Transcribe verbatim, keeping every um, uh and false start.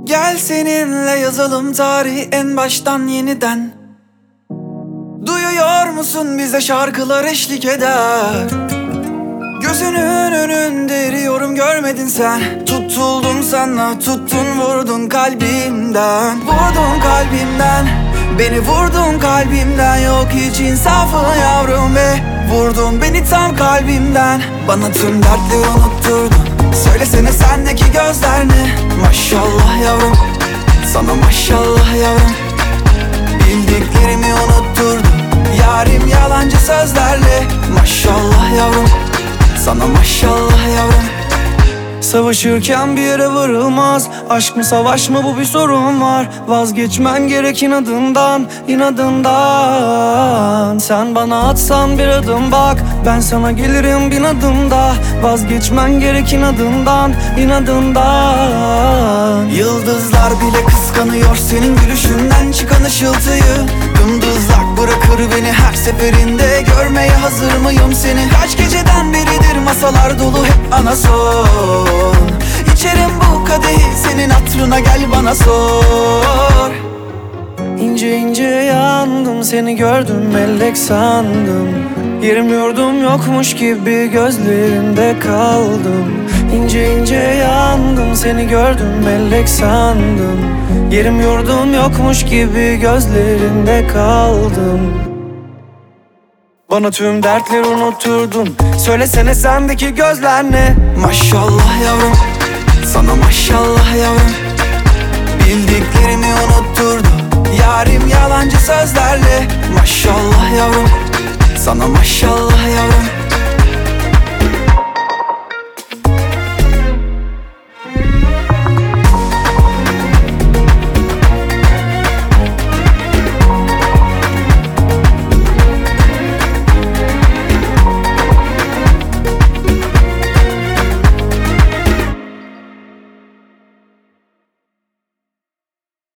Gel seninle yazalım tarihi en baştan yeniden. Duyuyor musun, bize şarkılar eşlik eder. Gözünün önünde eriyorum, görmedin sen. Tutuldum sana, tuttun vurdun kalbimden. Vurdun kalbimden, beni vurdun kalbimden. Yok hiç insafı yavrum ve vurdun beni tam kalbimden. Bana tüm dertleri unutturdun. Söylesene sendeki gözler ne? Maşallah yavrum, sana maşallah yavrum. Bildiklerimi unutturdun yarim yalancı sözlerle. Maşallah yavrum, sana maşallah yavrum. Savaşırken bir yere varılmaz. Aşk mı savaş mı, bu bir sorun var. Vazgeçmen gerek inadından, inadından. Sen bana atsan bir adım bak, ben sana gelirim bin adımda. Vazgeçmen gerek inadından, inadından. Yıldızlar bile kıskanıyor senin gülüşünden çıkan ışıltıyı. Dımdızlak bırakır beni her seferinde. Görmeye hazır mıyım seni? Kaç geceden beridir masalar dolu hep anason. İçerim bu kadehi senin hatırına, gel bana sor. İnce ince yandım, seni gördüm melek sandım. Yerim yurdum yokmuş gibi gözlerinde kaldım. İnce ince yandım, seni gördüm melek sandım. Yerim yurdum yokmuş gibi gözlerinde kaldım. Bana tüm dertleri unutturdun. Söylesene sendeki gözler ne? Maşallah yavrum, sana maşallah yavrum. Bildiklerimi unutturdun yarim yalancı sözlerle. Maşallah yavrum, sana maşallah yavrum.